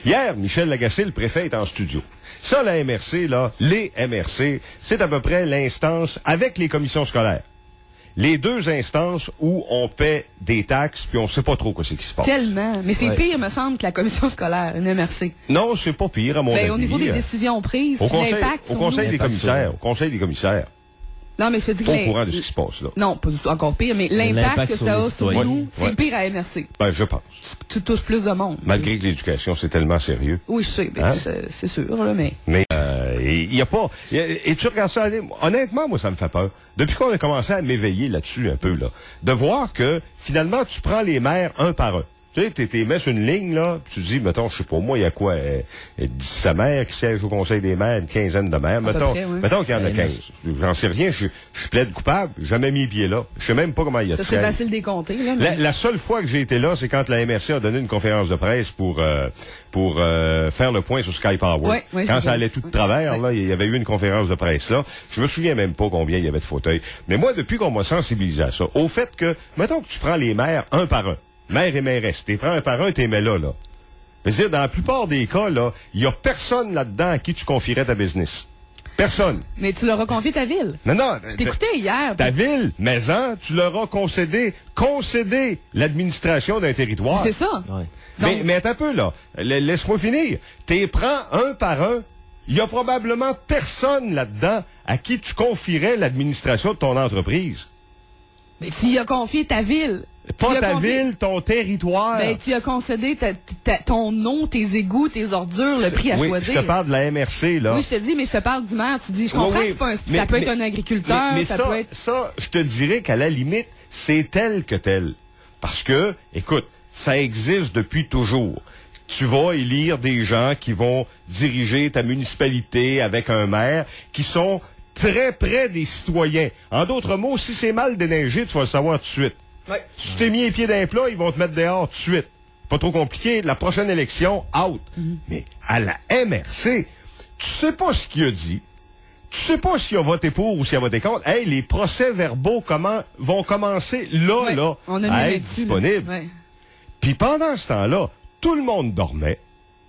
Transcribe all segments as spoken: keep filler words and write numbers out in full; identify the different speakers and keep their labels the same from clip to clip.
Speaker 1: Hier, Michel Lagacé, le préfet, est en studio. Ça, la M R C, là, les M R C, c'est à peu près l'instance avec les commissions scolaires. Les deux instances où on paie des taxes puis on sait pas trop quoi c'est qui se passe.
Speaker 2: Tellement. Mais c'est
Speaker 1: ouais.
Speaker 2: pire, me semble, que la commission scolaire, une M R C.
Speaker 1: Non, c'est pas pire, à mon
Speaker 2: ben,
Speaker 1: avis.
Speaker 2: Au niveau des décisions prises,
Speaker 1: au conseil,
Speaker 2: l'impact
Speaker 1: au conseil
Speaker 2: nous.
Speaker 1: des commissaires, au conseil des commissaires.
Speaker 2: Non, mais je te dis que...
Speaker 1: Pas au courant de ce qui se passe, là.
Speaker 2: Non, pas du tout, encore pire, mais l'impact que ça a sur nous,
Speaker 1: ouais.
Speaker 2: c'est pire à M R C.
Speaker 1: Ben, je pense.
Speaker 2: Tu, tu touches plus de monde.
Speaker 1: Malgré que l'éducation, c'est tellement sérieux.
Speaker 2: Oui, je sais, ben, hein? c'est sûr, là, mais...
Speaker 1: Mais il n'y a pas... Y a, et tu regardes ça, honnêtement, moi, ça me fait peur. Depuis qu'on a commencé à m'éveiller là-dessus un peu, là, de voir que, finalement, tu prends les maires un par un. Tu sais, t'es mis sur une ligne, là, puis tu dis, mettons, je sais pas, moi, il y a quoi, euh, dix-sept maires qui siègent au conseil des maires, une quinzaine de maires, mettons,
Speaker 2: près, ouais.
Speaker 1: mettons qu'il y en a quinze. J'en sais rien, je, je plaide coupable, j'ai jamais mis les pieds là. Je sais même pas comment il y a de
Speaker 2: ça serait facile des compter, là. Mais...
Speaker 1: La, la seule fois que j'ai été là, c'est quand la M R C a donné une conférence de presse pour euh, pour euh, faire le point sur Sky Power.
Speaker 2: Ouais, ouais,
Speaker 1: quand ça
Speaker 2: vrai.
Speaker 1: allait tout de travers, ouais. là, il y avait eu une conférence de presse là. Je me souviens même pas combien il y avait de fauteuils. Mais moi, depuis qu'on m'a sensibilisé à ça, au fait que, mettons que tu prends les maires un par un, maire et mairesse, t'es prends un par un, t'es mets là, là. Mais c'est dans la plupart des cas, là, il y a personne là-dedans à qui tu confierais ta business. Personne.
Speaker 2: Mais tu leur as confié ta ville.
Speaker 1: Non, non.
Speaker 2: Je t'écoutais hier.
Speaker 1: Ta puis... ville, mais hein, tu leur as concédé, concédé l'administration d'un territoire.
Speaker 2: C'est ça.
Speaker 1: Ouais. Mais, Donc... mais attends un peu, là. Laisse-moi finir. T'es prends un par un. Il y a probablement personne là-dedans à qui tu confierais l'administration de ton entreprise.
Speaker 2: Mais tu y as confié ta ville.
Speaker 1: Pas ta confié... ville, ton territoire.
Speaker 2: Ben, tu as concédé ta, ta, ton nom, tes égouts, tes ordures, le prix à
Speaker 1: oui,
Speaker 2: choisir.
Speaker 1: Je te parle de la M R C, là.
Speaker 2: Oui, je te dis, mais je te parle du maire. Tu dis, je comprends oui, oui. que c'est pas un, mais, ça peut mais, être un agriculteur,
Speaker 1: mais, mais
Speaker 2: ça,
Speaker 1: ça
Speaker 2: peut être...
Speaker 1: Ça, je te dirais qu'à la limite, c'est tel que tel. Parce que, écoute, ça existe depuis toujours. Tu vas élire des gens qui vont diriger ta municipalité avec un maire qui sont très près des citoyens. En d'autres mots, si c'est mal déneigé, tu vas le savoir tout de suite.
Speaker 2: Ouais.
Speaker 1: Si tu t'es mis les pieds d'un plat, ils vont te mettre dehors tout de suite. Pas trop compliqué, la prochaine élection, out. Mm-hmm. Mais à la M R C, tu sais pas ce qu'il a dit. Tu sais pas s'il a voté pour ou s'il a voté contre. Hey, les procès-verbaux comment vont commencer là,
Speaker 2: ouais,
Speaker 1: là,
Speaker 2: on a
Speaker 1: à être disponibles. Ouais. Puis pendant ce temps-là, tout le monde dormait.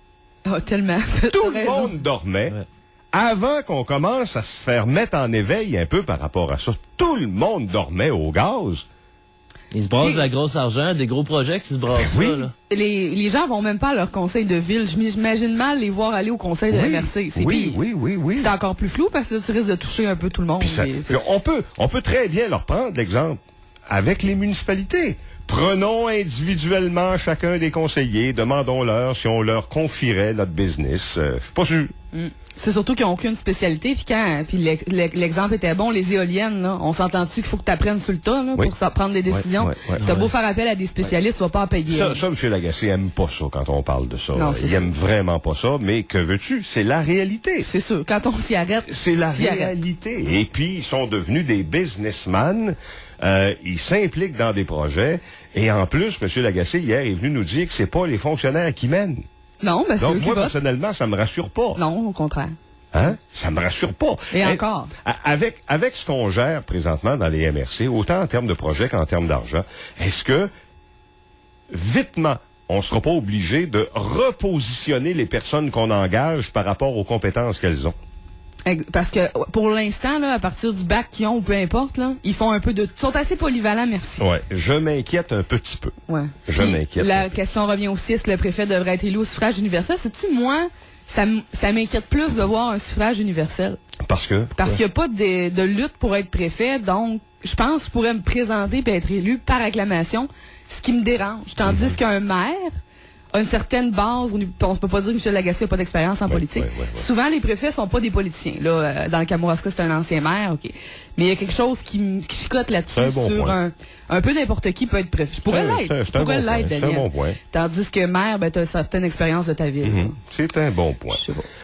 Speaker 2: Oh, tellement.
Speaker 1: Tout le monde dormait. Ouais. Avant qu'on commence à se faire mettre en éveil un peu par rapport à ça, tout le monde dormait au gaz.
Speaker 3: Ils se brassent de la grosse argent, des gros projets qui se brassent
Speaker 1: oui.
Speaker 3: là, là.
Speaker 2: Les, les gens vont même pas à leur conseil de ville. J'imagine mal les voir aller au conseil de
Speaker 1: oui.
Speaker 2: M R C. C'est
Speaker 1: oui,
Speaker 2: pire.
Speaker 1: oui, oui, oui.
Speaker 2: C'est encore plus flou parce que tu risques de toucher un peu tout le monde.
Speaker 1: Ça, on peut, on peut très bien leur prendre l'exemple avec les municipalités. Prenons individuellement chacun des conseillers, demandons-leur si on leur confierait notre business. Euh, je suis pas sûr.
Speaker 2: Mm. C'est surtout qu'ils n'ont aucune spécialité. Puis quand, puis l'exemple était bon, les éoliennes, là, on s'entend-tu qu'il faut que tu apprennes sur le tas là, oui. pour ça, prendre des décisions. Oui, oui, oui, tu as beau faire appel à des spécialistes, tu vas pas en payer.
Speaker 1: Ça, ça, M. Lagacé aime pas ça quand on parle de ça.
Speaker 2: Non,
Speaker 1: Il
Speaker 2: ça.
Speaker 1: aime vraiment pas ça, mais que veux-tu? C'est la réalité.
Speaker 2: C'est sûr. Quand on s'y arrête,
Speaker 1: c'est la réalité. Arrête. Et puis, ils sont devenus des businessmen. Euh, ils s'impliquent dans des projets. Et en plus, M. Lagacé, hier, est venu nous dire que c'est pas les fonctionnaires qui mènent.
Speaker 2: Non, ben c'est
Speaker 1: Donc,
Speaker 2: eux qui
Speaker 1: moi,
Speaker 2: votent.
Speaker 1: personnellement, ça me rassure pas.
Speaker 2: Non, au contraire.
Speaker 1: Hein? Ça me rassure pas.
Speaker 2: Et, Et encore.
Speaker 1: Avec, avec ce qu'on gère présentement dans les M R C, autant en termes de projet qu'en termes d'argent, est-ce que, vitement, on sera pas obligé de repositionner les personnes qu'on engage par rapport aux compétences qu'elles ont?
Speaker 2: Parce que pour l'instant, là, à partir du bac qu'ils ont ou peu importe, là, ils font un peu de. Ils sont assez polyvalents, merci.
Speaker 1: Ouais, je m'inquiète un petit peu.
Speaker 2: Ouais.
Speaker 1: Je m'inquiète.
Speaker 2: La question revient aussi, est-ce que le préfet devrait être élu au suffrage universel? C'est-tu moi, ça, ça m'inquiète plus de voir un suffrage universel.
Speaker 1: Parce que?
Speaker 2: Parce qu'il n'y a pas de, de lutte pour être préfet, donc je pense que je pourrais me présenter et être élu par acclamation, ce qui me dérange. Tandis mm-hmm. qu'un maire a une certaine base, on ne peut pas dire que Michel Lagacé n'a pas d'expérience en
Speaker 1: oui,
Speaker 2: politique.
Speaker 1: Oui, oui, oui.
Speaker 2: Souvent, les préfets sont pas des politiciens. Là, euh, dans le Kamouraska, c'est un ancien maire, ok. Mais il y a quelque chose qui, qui chicote là-dessus
Speaker 1: bon
Speaker 2: sur
Speaker 1: point.
Speaker 2: un, un peu n'importe qui peut être préfet. Je pourrais l'être. Je pourrais l'être, Daniel.
Speaker 1: C'est un bon point.
Speaker 2: Tandis que maire, ben, tu as une certaine expérience de ta ville.
Speaker 1: Mm-hmm. C'est un bon point.
Speaker 2: Je sais pas.